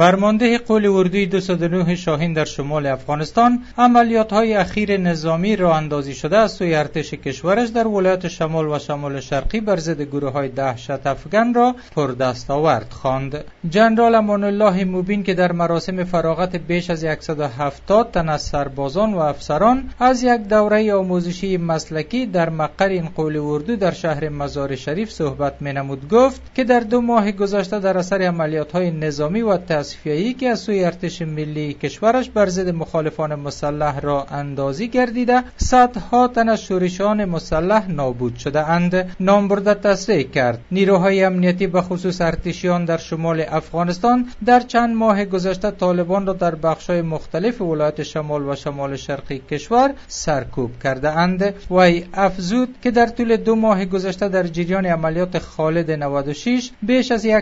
فرمانده قول اردوی 209 شاهین در شمال افغانستان عملیات‌های اخیر نظامی راه اندازی شده از سوی ارتش کشورش در ولایت شمال و شمال شرقی بر ضد گروه‌های دهشت افکن را پردستاورد خواند. جنرال امان الله موبین که در مراسم فراغت بیش از 170 تن از سربازان و افسران از یک دوره آموزشی مسلکی در مقر این قول اردو در شهر مزار شریف صحبت می‌نمود گفت که در 2 ماه گذشته در اثر عملیات‌های نظامی و تصفیه‌ای که از سوی ارتش ملی کشورش بر ضد مخالفان مسلح را اندازی گردیده صدها تن از شورشیان مسلح نابود شده اند. نامبرده تصریح کرد نیروهای امنیتی به خصوص ارتشیان در شمال افغانستان در چند ماه گذشته طالبان را در بخش‌های مختلف ولایت شمال و شمال شرقی کشور سرکوب کرده اند. وی افزود که در طول 2 ماه گذشته در جریان عملیات خالد 96 بیش از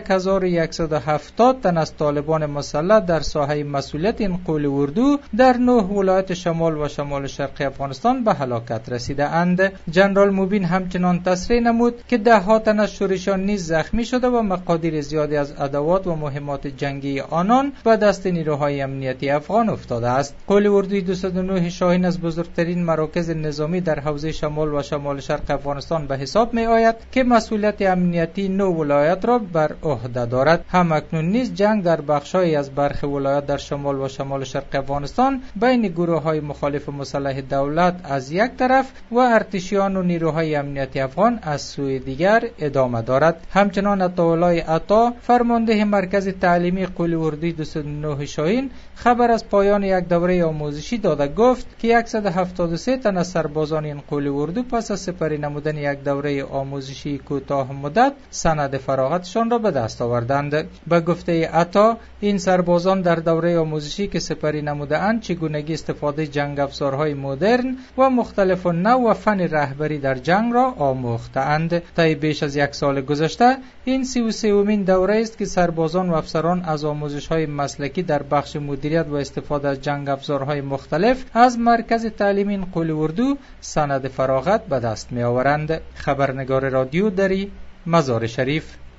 1170 تن از طالبان مسلح در ساحه مسئولیت این قول اردو در 9 ولایت شمال و شمال شرقی افغانستان به هلاکت رسیده اند. جنرال موبین همچنان تصریح نمود که 10 تن از شورشیان نیز زخمی شده و مقادیر زیادی از ادوات و مهمات جنگی آنان به دست نیروهای امنیتی افغان افتاده است. قول اردوی 209 شاهین از بزرگترین مراکز نظامی در حوزه شمال و شمال شرق افغانستان به حساب می آید که مسئولیت امنیتی 9 ولایت را بر عهده دارد. همکنون نیز جنگ در بخش‌های از برخی ولایات در شمال و شمال شرق افغانستان بین گروه‌های مخالف مسلح دولت از یک طرف و ارتشیان و نیروهای امنیتی افغان از سوی دیگر ادامه دارد. همچنان عطاالله عطا فرمانده مرکز تعلیمی قول اردوی 209 شاهین خبر از پایان یک دوره آموزشی داده گفت که 173 تن از سربازان این قول اردو پس از سپری نمودن یک دوره آموزشی کوتاه مدت سند فراغتشان را به دست آوردند. به گفته عطا این سربازان در دوره آموزشی که سپری نموده اند چگونگی استفاده جنگ افزارهای مدرن و مختلف نوع و فن رهبری در جنگ را آموخته اند. طی بیش از 1 سال گذشته این 33مین دوره است که سربازان و افسران از آموزش‌های مسلکی در بخش مدیریت و استفاده از جنگ افزارهای مختلف از مرکز تعلیمی قول اردو سند فراغت به دست می آورند. خبرنگار رادیو دری مزار شریف.